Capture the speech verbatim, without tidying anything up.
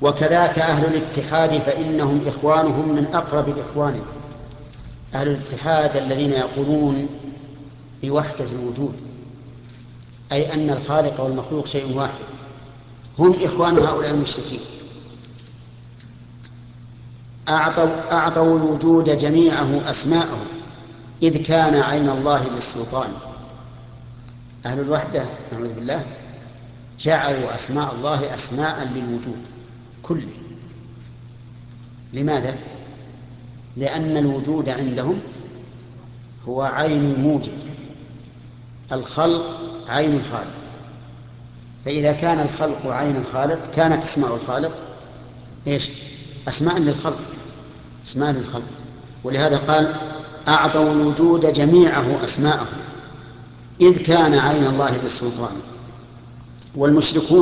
وكذاك أهل الاتحاد فإنهم إخوانهم من أقرب الإخوان. أهل الاتحاد الذين يقولون بوحدة الوجود، أي أن الخالق والمخلوق شيء واحد، هم إخوان هؤلاء المشركين. أعطوا, أعطوا الوجود جميعه أسماءه إذ كان عين الله للسلطان. أهل الوحدة نعوذ بالله جعلوا أسماء الله أسماء للوجود كله. لماذا؟ لأن الوجود عندهم هو عين الموجد، الخلق عين الخالق، فإذا كان الخلق عين الخالق كانت اسماء الخالق إيش؟ أسماء للخلق، أسماء للخلق. ولهذا قال أعطوا الوجود جميعه أسماءه إذ كان عين الله بالسلطان. والمشركون